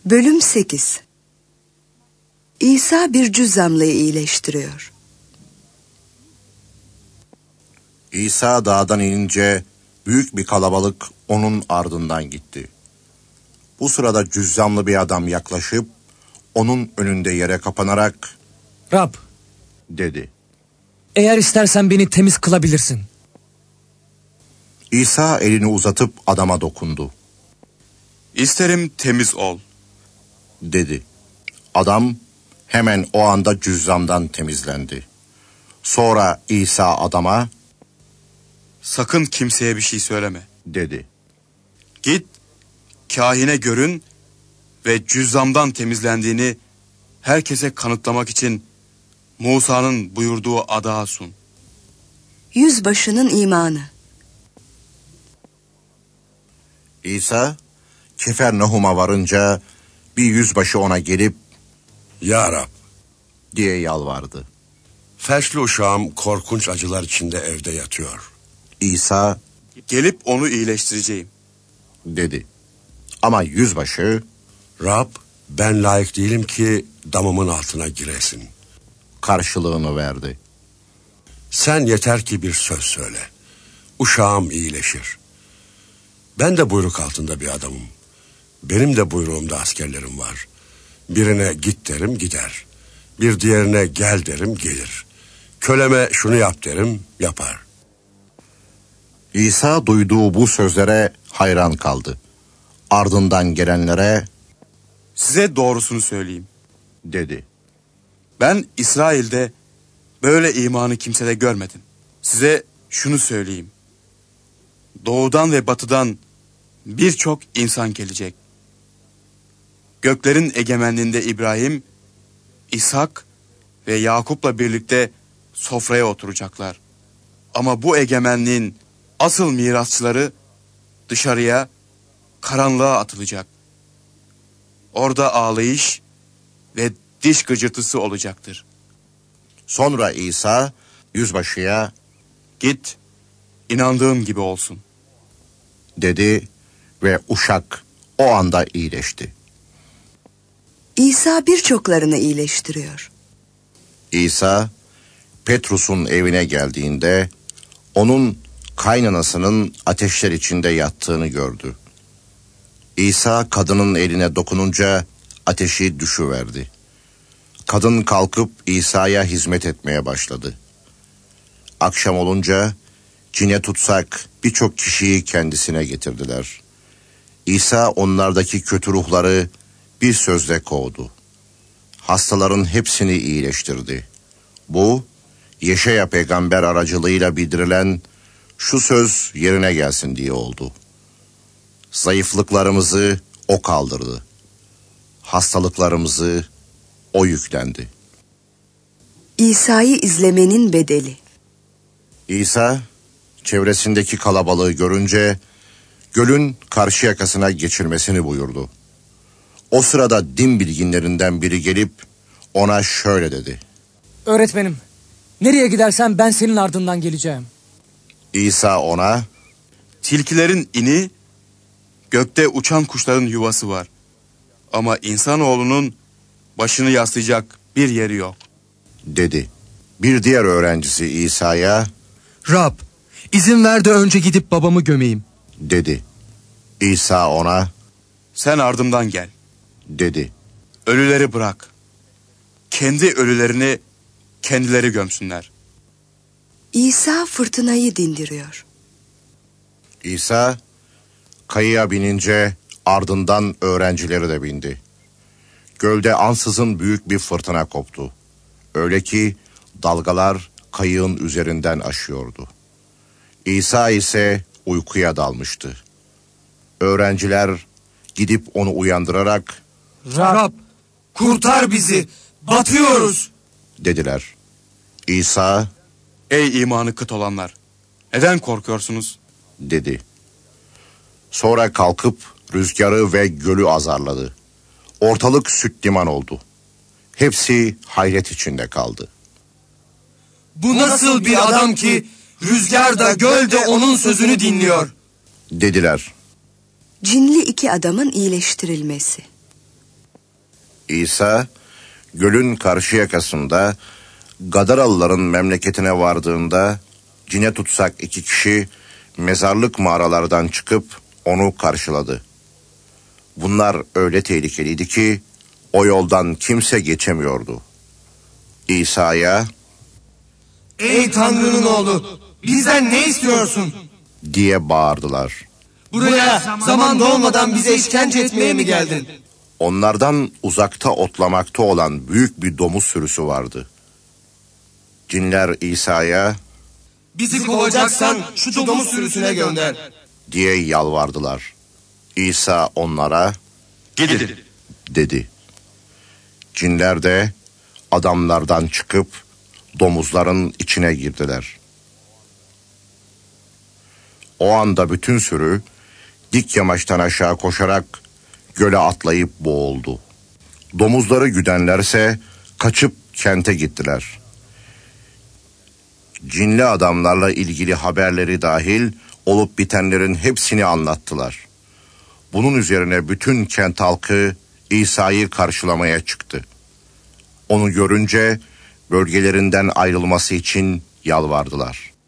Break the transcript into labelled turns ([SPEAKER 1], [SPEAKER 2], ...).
[SPEAKER 1] Bölüm 8. İsa bir cüzzamlıyı iyileştiriyor.
[SPEAKER 2] İsa dağdan inince büyük bir kalabalık onun ardından gitti. Bu sırada cüzzamlı bir adam yaklaşıp onun önünde yere kapanarak
[SPEAKER 3] "Rab,"
[SPEAKER 2] dedi.
[SPEAKER 3] "eğer istersen beni temiz kılabilirsin."
[SPEAKER 2] İsa elini uzatıp adama dokundu.
[SPEAKER 4] "İsterim, temiz ol,"
[SPEAKER 2] dedi. Adam hemen o anda cüzzamdan temizlendi. Sonra İsa adama
[SPEAKER 4] "Sakın kimseye bir şey söyleme.
[SPEAKER 2] dedi.
[SPEAKER 4] Git, kahine görün ve cüzzamdan temizlendiğini herkese kanıtlamak için Musa'nın buyurduğu adağa sun."
[SPEAKER 1] Yüzbaşının imanı.
[SPEAKER 2] İsa Kefernaum'a varınca bir yüzbaşı ona gelip
[SPEAKER 5] "Ya Rab,"
[SPEAKER 2] diye yalvardı.
[SPEAKER 5] "felçli uşağım korkunç acılar içinde evde yatıyor."
[SPEAKER 2] İsa
[SPEAKER 4] "Gelip onu iyileştireceğim."
[SPEAKER 2] dedi. Ama yüzbaşı
[SPEAKER 5] "Rab, ben layık değilim ki damımın altına giresin.
[SPEAKER 2] karşılığını verdi.
[SPEAKER 5] Sen yeter ki bir söz söyle. Uşağım iyileşir. Ben de buyruk altında bir adamım. Benim de buyruğumda askerlerim var. Birine git derim, gider. Bir diğerine gel derim, gelir. Köleme şunu yap derim, yapar."
[SPEAKER 2] İsa duyduğu bu sözlere hayran kaldı. Ardından gelenlere
[SPEAKER 4] "Size doğrusunu söyleyeyim.
[SPEAKER 2] dedi.
[SPEAKER 4] Ben İsrail'de böyle imanı kimsede görmedim. Size şunu söyleyeyim. Doğudan ve batıdan birçok insan gelecek. Göklerin egemenliğinde İbrahim, İshak ve Yakup'la birlikte sofraya oturacaklar. Ama bu egemenliğin asıl mirasçıları dışarıya, karanlığa atılacak. Orada ağlayış ve diş gıcırtısı olacaktır."
[SPEAKER 2] Sonra İsa yüzbaşıya
[SPEAKER 4] "Git, inandığın gibi olsun."
[SPEAKER 2] dedi ve uşak o anda iyileşti.
[SPEAKER 1] İsa birçoklarını iyileştiriyor.
[SPEAKER 2] İsa Petrus'un evine geldiğinde onun kaynanasının ateşler içinde yattığını gördü. İsa kadının eline dokununca ateşi düşüverdi. Kadın kalkıp İsa'ya hizmet etmeye başladı. Akşam olunca cine tutsak birçok kişiyi kendisine getirdiler. İsa onlardaki kötü ruhları bir sözle kovdu. Hastaların hepsini iyileştirdi. Bu Yeşaya peygamber aracılığıyla bildirilen şu söz yerine gelsin diye oldu. Zayıflıklarımızı o kaldırdı. Hastalıklarımızı o yüklendi.
[SPEAKER 1] İsa'yı izlemenin bedeli.
[SPEAKER 2] İsa çevresindeki kalabalığı görünce gölün karşı yakasına geçirmesini buyurdu. O sırada din bilginlerinden biri gelip ona şöyle dedi.
[SPEAKER 3] "Öğretmenim, nereye gidersen ben senin ardından geleceğim."
[SPEAKER 2] İsa ona
[SPEAKER 4] Tilkilerin ini, gökte uçan kuşların yuvası var. Ama insanoğlunun başını yaslayacak bir yeri yok.
[SPEAKER 2] dedi. Bir diğer öğrencisi İsa'ya
[SPEAKER 6] "Rab, izin ver de önce gidip babamı gömeyim."
[SPEAKER 2] dedi. İsa ona
[SPEAKER 4] Sen ardımdan gel.
[SPEAKER 2] dedi.
[SPEAKER 4] Ölüleri bırak. Kendi ölülerini kendileri gömsünler.
[SPEAKER 1] İsa fırtınayı dindiriyor.
[SPEAKER 2] İsa kayığa binince ardından öğrencileri de bindi. Gölde ansızın büyük bir fırtına koptu. Öyle ki dalgalar kayığın üzerinden aşıyordu. İsa ise uykuya dalmıştı. Öğrenciler gidip onu uyandırarak
[SPEAKER 6] "Rab, kurtar bizi, batıyoruz."
[SPEAKER 2] dediler. İsa
[SPEAKER 4] Ey imanı kıt olanlar! Neden korkuyorsunuz?
[SPEAKER 2] dedi. Sonra kalkıp rüzgarı ve gölü azarladı. Ortalık süt liman oldu. Hepsi hayret içinde kaldı.
[SPEAKER 6] "Bu nasıl bir adam ki rüzgar da göl de onun sözünü dinliyor?"
[SPEAKER 2] Dediler.
[SPEAKER 1] Cinli 2 adamın iyileştirilmesi.
[SPEAKER 2] İsa, gölün karşı yakasında Gadaralıların memleketine vardığında cine tutsak 2 kişi mezarlık mağaralardan çıkıp onu karşıladı. Bunlar öyle tehlikeliydi ki o yoldan kimse geçemiyordu. İsa'ya,
[SPEAKER 6] Ey Tanrı'nın oğlu, bizden ne istiyorsun?
[SPEAKER 2] diye bağırdılar.
[SPEAKER 6] Buraya zaman dolmadan bize işkence etmeye mi geldin?
[SPEAKER 2] Onlardan uzakta otlamakta olan büyük bir domuz sürüsü vardı. Cinler İsa'ya,
[SPEAKER 6] Bizi kovacaksan şu domuz sürüsüne gönder.
[SPEAKER 2] diye yalvardılar. İsa onlara,
[SPEAKER 4] Gidin.
[SPEAKER 2] dedi. Cinler de adamlardan çıkıp domuzların içine girdiler. O anda bütün sürü dik yamaçtan aşağı koşarak göle atlayıp boğuldu. Domuzları güdenlerse kaçıp kente gittiler. Cinli adamlarla ilgili haberleri dahil olup bitenlerin hepsini anlattılar. Bunun üzerine bütün kent halkı İsa'yı karşılamaya çıktı. Onu görünce bölgelerinden ayrılması için yalvardılar.